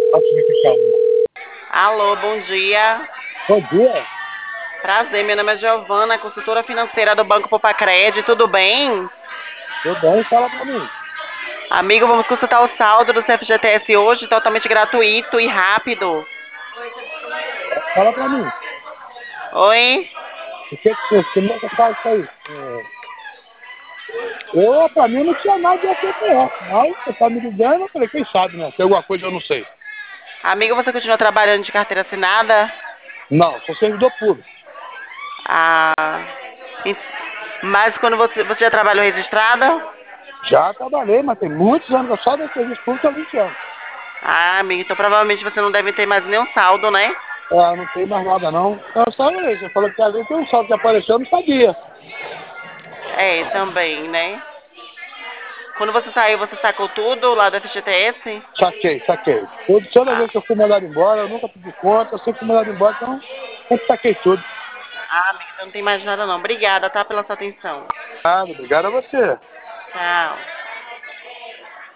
Acho que fica um. Alô, bom dia. Bom dia. Prazer, meu nome é Giovana, consultora financeira do Banco Popacred, tudo bem? Tudo bem? Fala pra mim. Amigo, vamos consultar o saldo do CFGTS hoje, totalmente gratuito e rápido. Fala pra mim. Oi? O que como é que faz isso aí? Pra mim não tinha nada de FGTS, mas você tá me ligando, eu falei, quem sabe, né? Tem alguma coisa eu não sei. Amigo, você continua trabalhando de carteira assinada? Não, sou servidor público. Ah, en- mas quando você já trabalhou registrada? Já trabalhei, mas tem muitos anos, só desse serviço público há 20 anos. Ah, amigo, então provavelmente você não deve ter mais nenhum saldo, né? Não tem mais nada não. Eu só falei, você falou que ali tem um saldo que apareceu, eu não sabia. É, também, né? Quando você saiu, você sacou tudo lá do FGTS? Saquei. Toda Ah, vez que eu fui mandado embora, eu nunca pedi conta, eu sempre fui mandado embora, então sempre saquei tudo. amigo, então não tem mais nada não. Obrigada, tá, pela sua atenção. Obrigado a você. Tchau.